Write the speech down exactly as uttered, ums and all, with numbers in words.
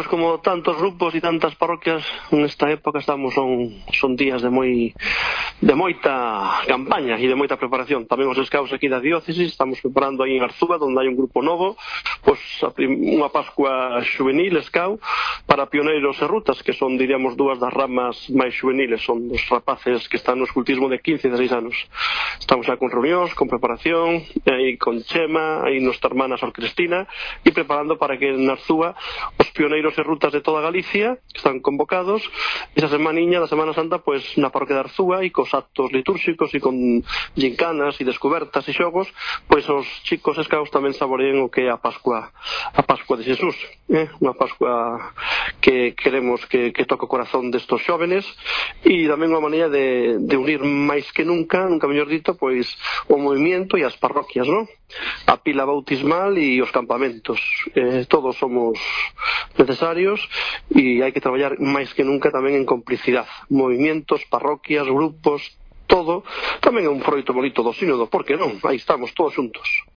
como tantos grupos e tantas parroquias, nesta época estamos son, son días de moi de moita campaña e de moita preparación. Tamén os scouts aquí da diócesis estamos preparando aí en Arzúa, onde hai un grupo novo, pois unha Pascua juvenil scout para pioneiros e rutas, que son, diríamos, dúas das ramas máis juveniles, son os rapaces que están no escultismo de quince e dezasseis anos. Estamos xa con reunións, con preparación, aí con Chema, aí nuestra hermana Sor Cristina, e preparando para que en Arzúa os pioneiros e rutas de toda Galicia que están convocados esa semaniña da Semana Santa, pois na parroquia de Arzúa, e cos actos litúrxicos e con gincanas e descobertas e xogos, pois os chicos scouts tamén saboreen o que é a Pascua a Pascua de Xesús, eh? Unha Pascua que queremos que, que toque o corazón destos xóvenes, e tamén unha maneira de, de unir máis que nunca, nunca mellor dito, pois o movimiento e as parroquias, non? A pila bautismal e os campamentos, eh, todos somos necesarios e hai que traballar máis que nunca tamén en complicidade, movimientos, parroquias, grupos, todo. Tamén é un froito bonito do sínodo, por que non? Aí estamos todos xuntos.